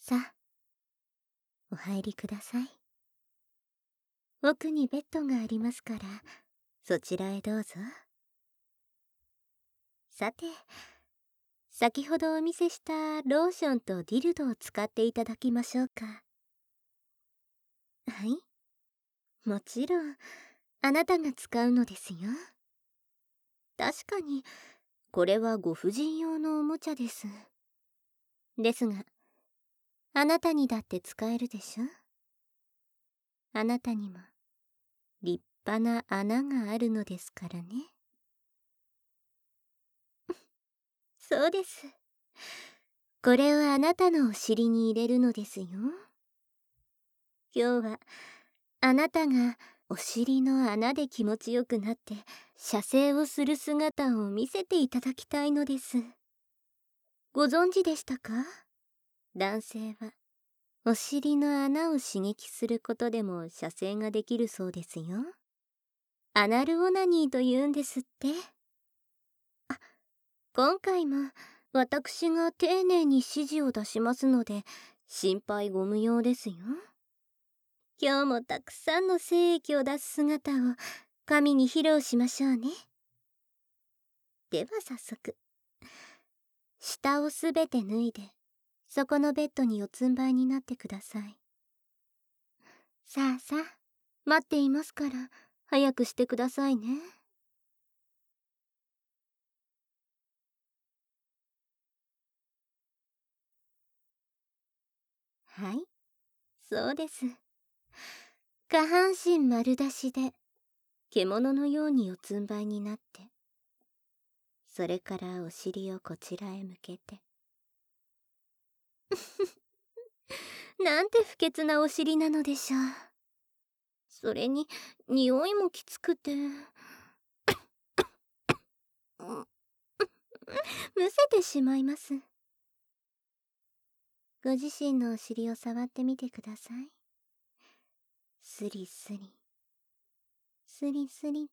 さあ、お入りください。奥にベッドがありますから、そちらへどうぞ。さて、先ほどお見せしたローションとディルドを使っていただきましょうか。はい、もちろんあなたが使うのですよ。確かにこれはご婦人用のおもちゃです。ですが、あなたにだって使えるでしょ。あなたにも立派な穴があるのですからね。そうです。これをあなたのお尻に入れるのですよ。今日はあなたがお尻の穴で気持ちよくなって射精をする姿を見せていただきたいのです。ご存知でしたか？男性はお尻の穴を刺激することでも射精ができるそうですよ。アナルオナニーと言うんですって。今回も私が丁寧に指示を出しますので心配ご無用ですよ。今日もたくさんの精液を出す姿を神に披露しましょうね。では早速、下をすべて脱いでそこのベッドに四つん這いになってください。さあさあ、待っていますから早くしてくださいね。はい、そうです。下半身丸出しで獣のように四つん這いになって、それからお尻をこちらへ向けてなんて不潔なお尻なのでしょう。それに匂いもきつくてむせてしまいます。ご自身のお尻を触ってみてください。スリスリスリスリって。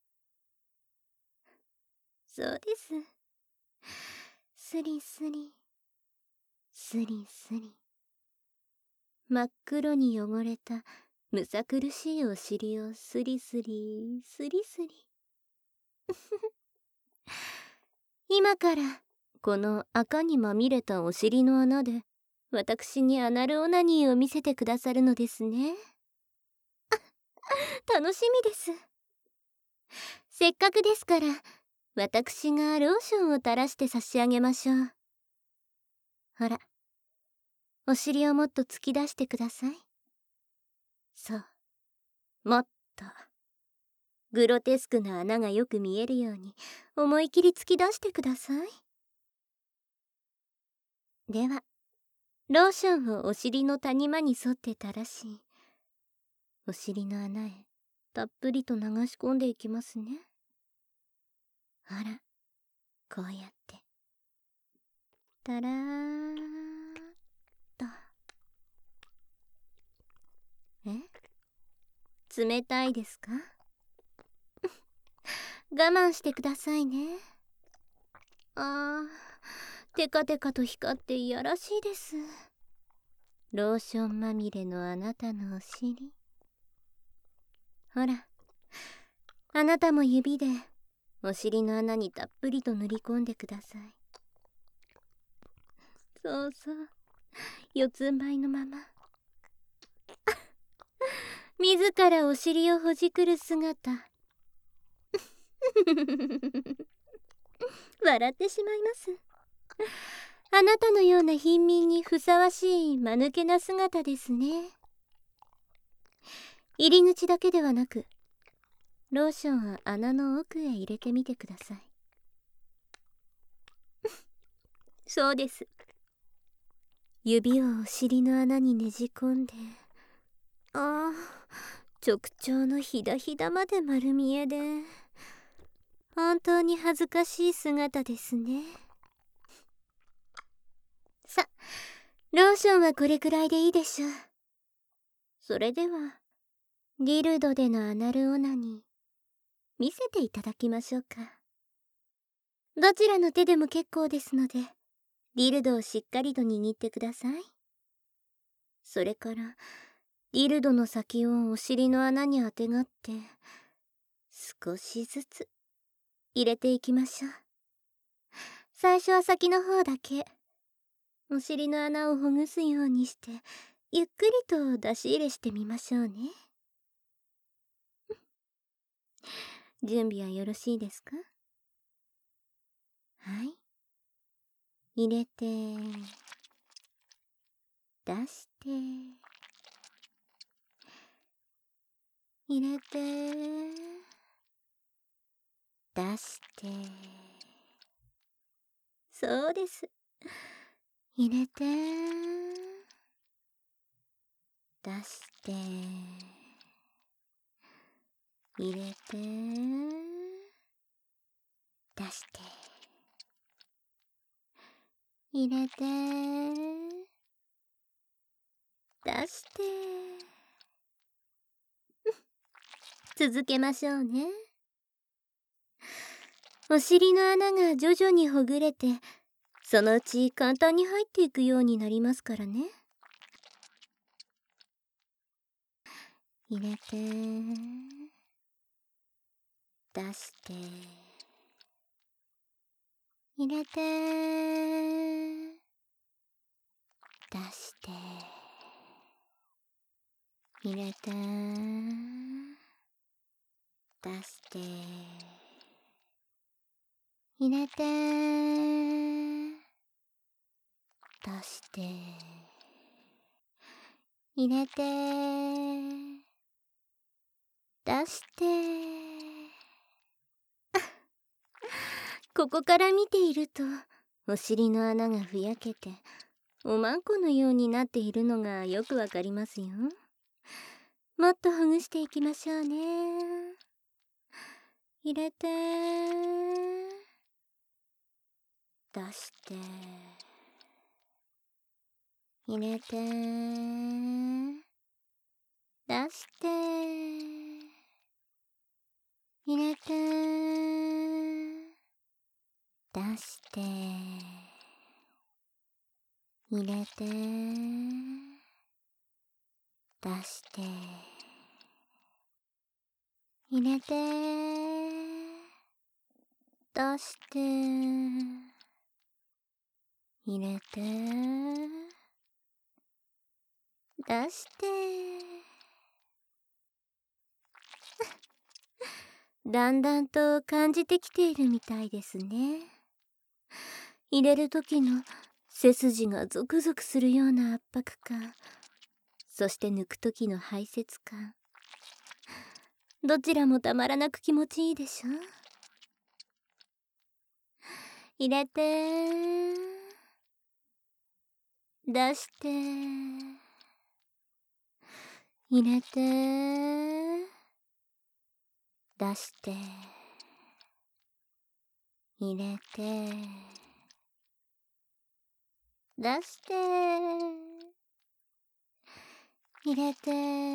そうです。スリスリスリスリ。真っ黒に汚れたむさ苦しいお尻をスリスリスリスリ今からこの赤にまみれたお尻の穴で私にアナルオナニーを見せてくださるのですね。楽しみです。せっかくですから私がローションを垂らして差し上げましょう。ほら、お尻をもっと突き出してください。そう、もっとグロテスクな穴がよく見えるように思い切り突き出してください。ではローションをお尻の谷間に沿って垂らし、お尻の穴へたっぷりと流し込んでいきますね。ほら、こうやってたらーっと。冷たいですか？我慢してくださいね。テカテカと光っていやらしいです。ローションまみれのあなたのお尻。ほら、あなたも指でお尻の穴にたっぷりと塗り込んでください。そうそう、四つん這いのまま自らお尻をほじくる姿笑ってしまいます。あなたのような貧民にふさわしい間抜けな姿ですね。入り口だけではなくローションは穴の奥へ入れてみてください。そうです。指をお尻の穴にねじ込んで、直腸のひだひだまで丸見えで本当に恥ずかしい姿ですね。さ、ローションはこれくらいでいいでしょう。それではディルドでのアナルオナニー見せていただきましょうか。どちらの手でも結構ですのでディルドをしっかりと握ってください。それからディルドの先をお尻の穴にあてがって少しずつ入れていきましょう。最初は先の方だけお尻の穴をほぐすようにしてゆっくりと出し入れしてみましょうね。準備はよろしいですか？はい。入れて出して入れて出して、そうです。入れて出して入れて出して入れて出して続けましょうね。お尻の穴が徐々にほぐれて、そのうち簡単に入っていくようになりますからね。入れて出して入れて出して入れて出して入れて出して入れて出してここから見ているとお尻の穴がふやけておまんこのようになっているのがよくわかりますよ。もっとほぐしていきましょうね。入れて出して入れて出して入れて出して入れて出して入れて出して入れて出してだんだんと感じてきているみたいですね。入れる時の背筋がゾクゾクするような圧迫感、そして抜く時の排泄感、どちらもたまらなく気持ちいいでしょ。入れて出して入れて出して入れて出して入れて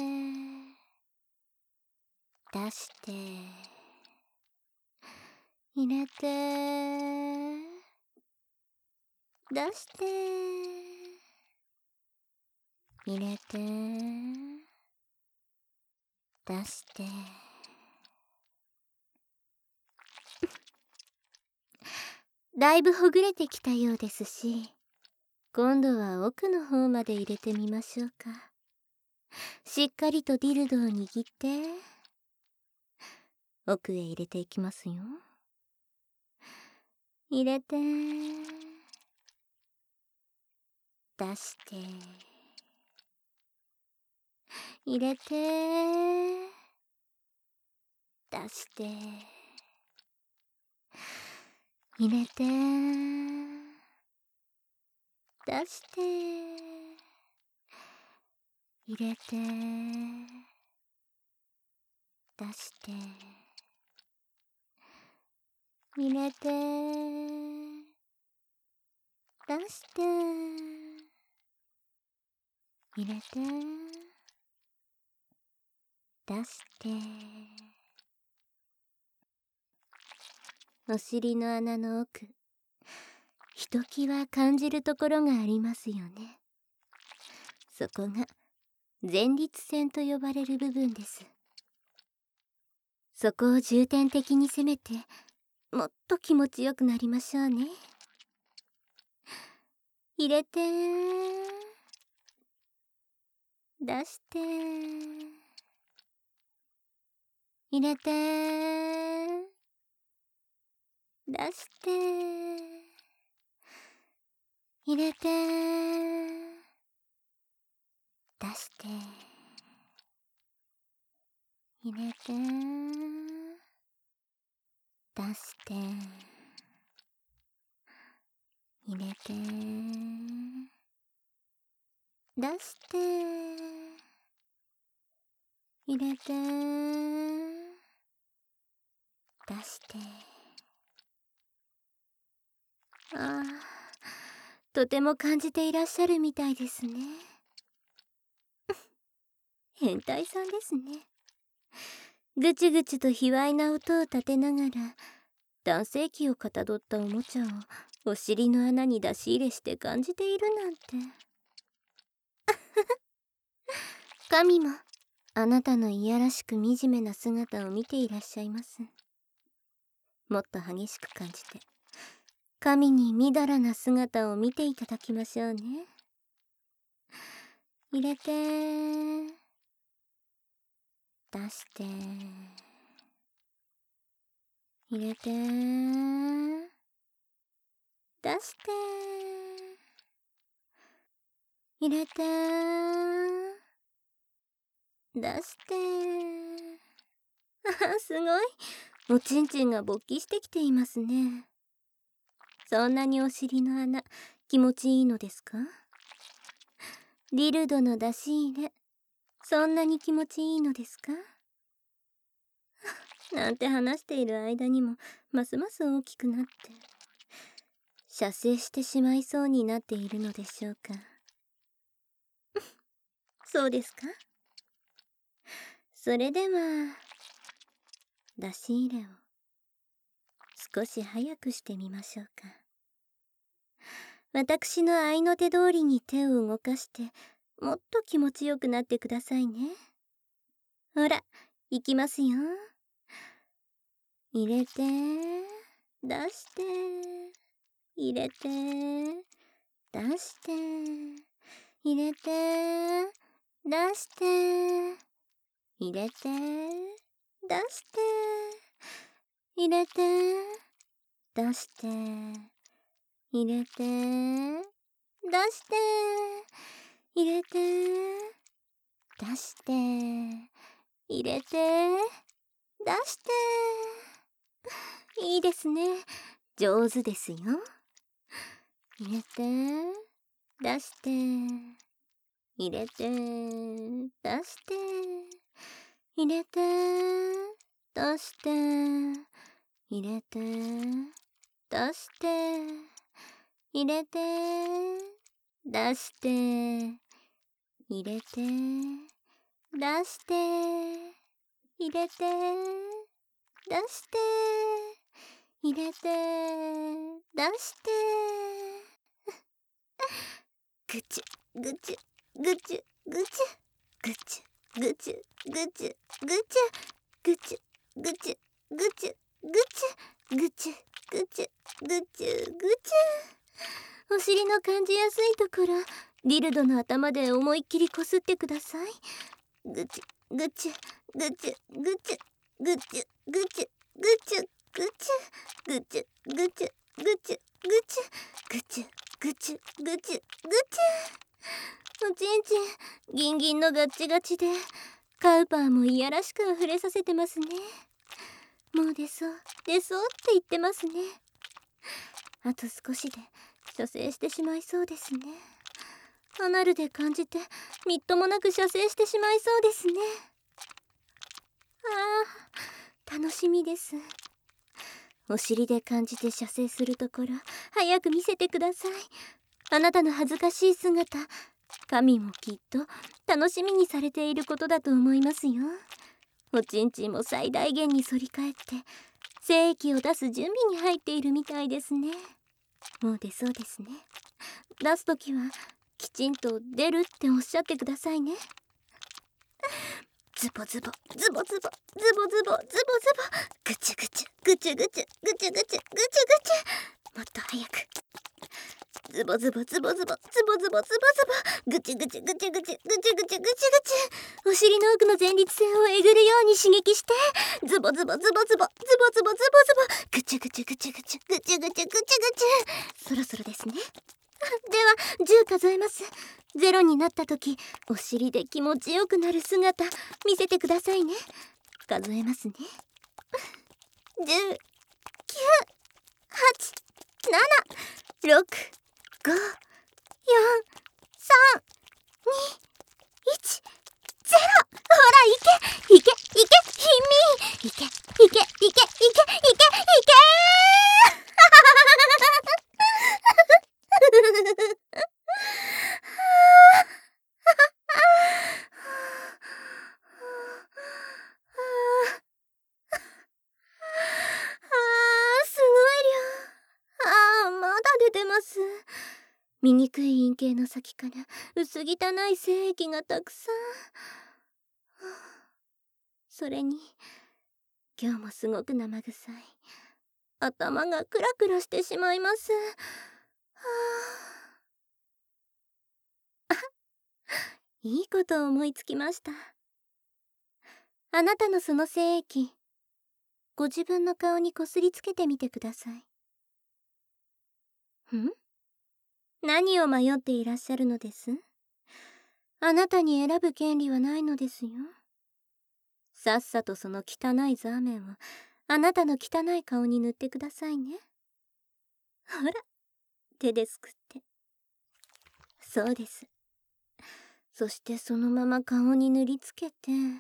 出して入れて出して入れて出してだいぶほぐれてきたようですし、今度は奥の方まで入れてみましょうか。しっかりとディルドを握って奥へ入れていきますよ。入れて出して入れて出して入れて出して入れて出して入れて出して入れて出してお尻の穴の奥ひときわ感じるところがありますよね。そこが前立腺と呼ばれる部分です。そこを重点的に攻めて、もっと気持ちよくなりましょうね。入れて出して入れて出して入れて出して入れて出して入れて出して入れて出して。ああ、とても感じていらっしゃるみたいですね。変態さんですね。ぐちぐちと卑猥な音を立てながら、男性器をかたどったおもちゃをお尻の穴に出し入れして感じているなんて。神もあなたのいやらしく惨めな姿を見ていらっしゃいます。もっと激しく感じて、神にみだらな姿を見ていただきましょうね。入れて出して入れて出して入れて出してすごい、おちんちんが勃起してきていますね。そんなにお尻の穴気持ちいいのですか？ディルドの出し入れ、そんなに気持ちいいのですか？なんて話している間にもますます大きくなって、射精してしまいそうになっているのでしょうか。そうですか？それでは出し入れを少し早くしてみましょうか。私の合いの手通りに手を動かして、もっと気持ちよくなってくださいね。ほら、いきますよ。入れて出して入れて出して入れて出して入れて出して入れて出して入れて出して入れて出して入れて出して。いいですね。上手ですよ。入れて出して入れて出して入れて出して入れて出して入れて出して入れて出して入れて出して入れて出してぐちゅぐちゅぐちゅぐちゅぐちゅぐちゅぐちゅぐちゅぐちゅぐちゅぐちゅぐちゅぐちゅぐちゅぐちゅぐちゅ。お尻の感じやすいところ、ディルドの頭で思いっきりこすってください。ぐちゅぐちゅぐちゅぐちゅぐちゅぐちゅぐちゅぐちゅぐちゅぐちゅぐちゅぐちゅぐちゅぐちゅぐちゅぐちゅ。おちんちんギンギンのガッチガチで、カウパーもいやらしくあふれさせてますね。もう出そう出そうって言ってますね。あと少しで射精してしまいそうですね。アナルで感じてみっともなく射精してしまいそうですね。ああ、楽しみです。お尻で感じて射精するところ早く見せてください。あなたの恥ずかしい姿、神もきっと楽しみにされていることだと思いますよ。おちんちんも最大限に反り返って精液を出す準備に入っているみたいですね。 もう出そうですね。出すときはきちんと出るっておっしゃってくださいね。ズボズボズボズボズボズボズボズボ、ぐちゅぐちゅぐちゅぐちゅぐちゅぐちゅぐちゅぐちゅ、もっと早く。ズボズボズボズボズボズボズボズボ、ぐちゅぐちゅぐちゅぐちゅぐちゅぐちゅぐちゅぐちゅ、お尻の奥の前立腺をえぐるように刺激して、ズボズボズボズボズボズボズボズボ、ぐちゅぐちゅぐちゅぐちゅぐちゅぐちゅぐちゅぐちゅ。そろそろですね。では10数えます。0になった時、お尻で気持ちよくなる姿見せてくださいね。数えますね。10、9、8、7、6、5、4、3、2、1、0。ほら、いけいけいけ、貧民、いけいけいけいけいけいけ。すごい量。まだ出てます。醜い陰茎の先から薄汚い精液がたくさん。それに今日もすごく生臭い。頭がクラクラしてしまいます。いいことを思いつきました。あなたのその精液、ご自分の顔にこすりつけてみてください。何を迷っていらっしゃるのです？あなたに選ぶ権利はないのですよ。さっさとその汚いザーメンをあなたの汚い顔に塗ってくださいね。ほら、手ですくって。そうです。そしてそのまま顔に塗りつけて。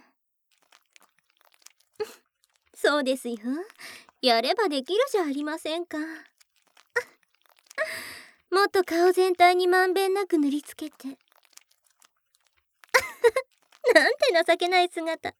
そうですよ。やればできるじゃありませんか。もっと顔全体にまんべんなく塗りつけて。なんて情けない姿。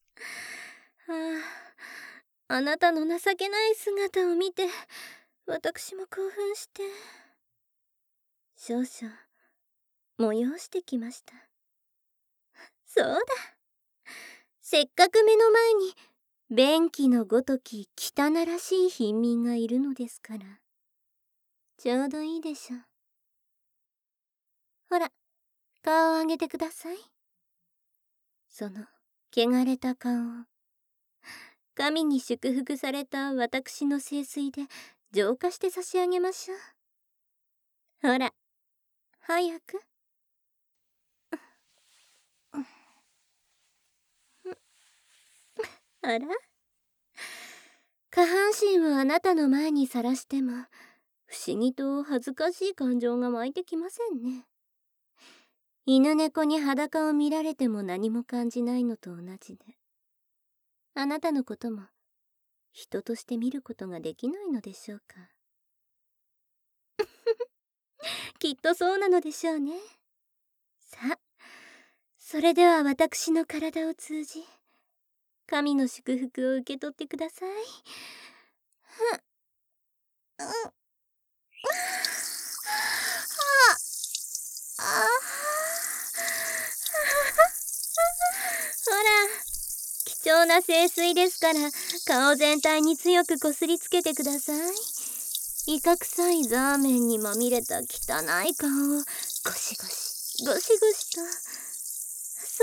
あなたの情けない姿を見て私も興奮して少々催してきました。そうだ、せっかく目の前に便器のごとき汚らしい貧民がいるのですから、ちょうどいいでしょう。ほら、顔を上げてください。その汚れた顔を神に祝福された私の聖水で浄化して差し上げましょう。ほら、早く。あら、下半身をあなたの前にさらしても不思議と恥ずかしい感情が湧いてきませんね。犬猫に裸を見られても何も感じないのと同じで、あなたのことも人として見ることができないのでしょうか。きっとそうなのでしょうね。さあ、それでは私の体を通じ神の祝福を受け取ってください。ほら、貴重な聖水ですから顔全体に強くこすりつけてください。イカ臭いザーメンにまみれた汚い顔をゴシゴシゴシゴシと。そう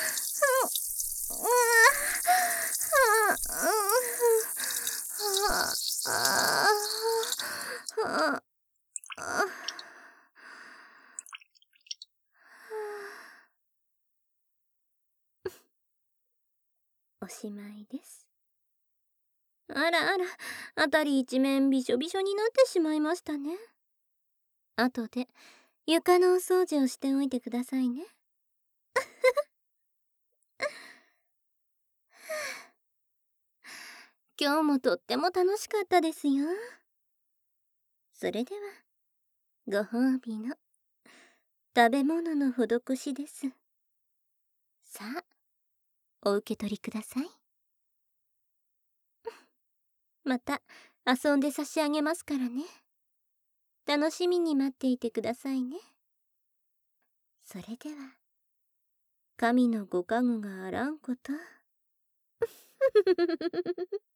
おしまいです。あらあら、あたり一面びしょびしょになってしまいましたね。あとで床のお掃除をしておいてくださいね。今日もとっても楽しかったですよ。それではご褒美の食べ物の施しです。さあ、お受け取りください。また遊んで差し上げますからね。 楽しみに待っていてくださいね。それでは、神のご加護があらんこと。